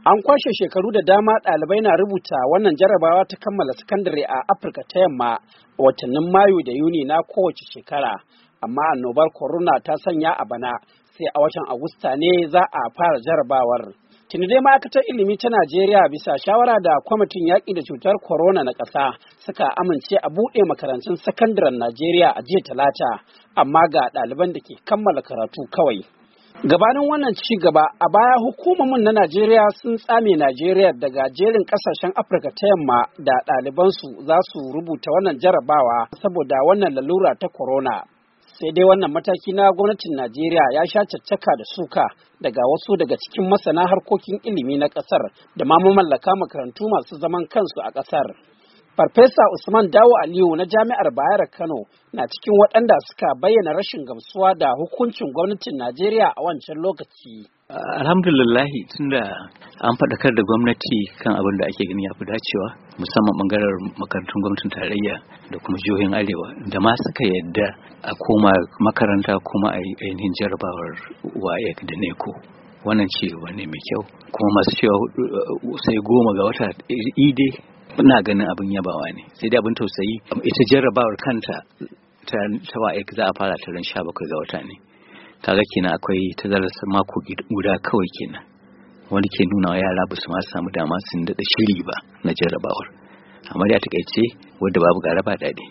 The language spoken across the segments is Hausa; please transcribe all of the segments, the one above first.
An kwashe shekaru da dama ɗalibai na rubuta wannan jarabawa ta kammala sakandare a Afirka ta Yamma a watannin Mayu da Yuni na kowace shekara, amma annobar corona ta sanya a bana sai a watan Agusta ne za a fara jarabawar. Tuni dai ma'aikatar ilimi ta Najeriya bisa shawara da kwamitin yaƙi da cutar corona na ƙasa suka amince a buɗe makarantun sakandaren Najeriya a jiya Talata, amma ga ɗaliban da ke kammala karatu kawai. Gabanin wannan ci gaba, a baya hukumomin na Najeriya sun tsame Najeriya daga jerin kasashen Afirka ta Yamma da ɗalibansu za su rubuta wannan jarabawa saboda wannan lalura ta corona. Sai dai wannan mataki na gwamnatin Najeriya ya sha caccaka da suka daga wasu daga cikin masana harkokin ilimi na ƙasar da ma mamallaka makarantu masu zaman kansu a ƙasar. Farfesa Usman Dawo Aliyu na Jami'ar Bayero Kano na cikin waɗanda suka bayyana rashin gamsuwa da hukuncin gwamnatin Najeriya a wancan lokaci. Alhamdulillahi, tunda an faɗakar da gwamnati kan abin da ake gani ya fi dacewa, musamman ɓangaren makarantun gwamnatin tarayya da kuma jihohin arewa, da ma suka yadda a koma makaranta kuma a yi ainihin jarabawar WAEC da NECO. Wannan ce wani mai kyau, kuma masu cewa sai 10 ga wata ide ina ganin abin yabawa ne. Sai dai abin tausayi, ita jarrabawar kanta ta WAEC za a fara ta ran 17 ga wata ne. Kaga kenan akwai tazarar mako guda kawai kenan, wani ke nuna wa yara ba su ma samu dama sun daɗa shiri ba na jarrabawar. Amma da takaice wadda babu gara ba daɗi.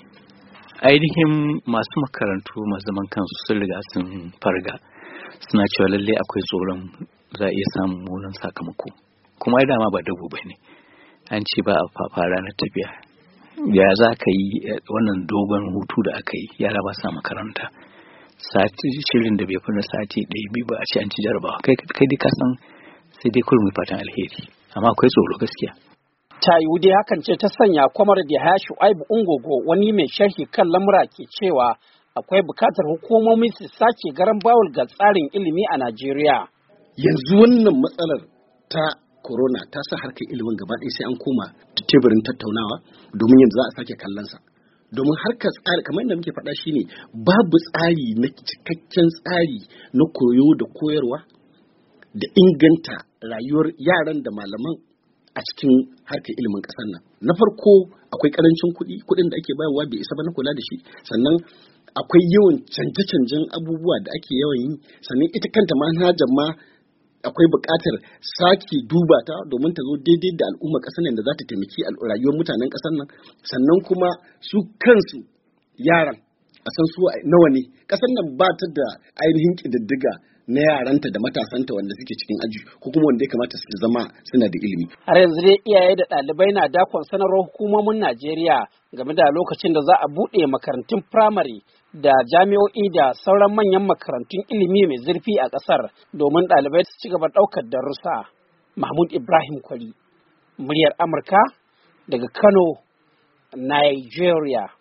Ainihin masu makarantu masu zaman kansu sun riga sun farga, suna cewa lallai akwai tsoron za a iya samun munan sakamako, kuma ai dama ba dago ba ne. An ce ba a fafa ranar tafiya. Ya za ka yi wannan dogon hutu da aka yi, yara ba sa makaranta, shirin da bai fi na sati 1-2 ba a ce an ci jarabawa. Kai dai ka san sai dai kullum fatan alheri, amma akwai tsoro gaskiya. Ta yiwu dai hakan ce ta sanya Kwamar da Yahaya Shu'aibu Ungogo, wani mai sharhi kan lamura, ke cewa akwai bukatar hukumomi su sake garan bawul ga tsarin ilimi a Najeriya. Yanzu wannan matsalar ta corona ta sa harkar ilimin gaba ɗaya sai an koma teburin tattaunawa, domin yanzu za a sake kallonsa. Domin harkar tsari, kamar yadda muke faɗa, shine babu tsari na cikakken tsari na koyo da koyarwa da inganta rayuwar yaran da malaman a cikin harkar ilimin ƙasar nan. Na farko, akwai ƙarancin kuɗin da ake bayarwa bai isa ba na kula da shi. Sannan akwai yawan canje-canjen abubuwa da ake yawan yi. Sannan ita kanta manhajar ma akwai buƙatar sake duba ta domin ta zo daidai da al'ummar ƙasar nan da za ta taimaki rayuwar mutanen ƙasar nan. Sannan kuma su kansu yaran a san su nawa ne. Ƙasar nan ba ta da ainihin ƙididdiga na yaranta da matasanta wanda suke cikin aji ko kuma wanda ya kamata su zama suna da ilimi. Har yanzu dai iyaye da ɗalibai na dakon sanarwar hukumomin Najeriya game da lokacin da za a buɗe makarantun firamare da jami'o'i da sauran manyan makarantun ilimi mai zurfi a ƙasar domin ɗalibai su ci gaba ɗaukar darussa. Mahmud Ibrahim Kwari, muryar Amurka daga Kano, Nigeria.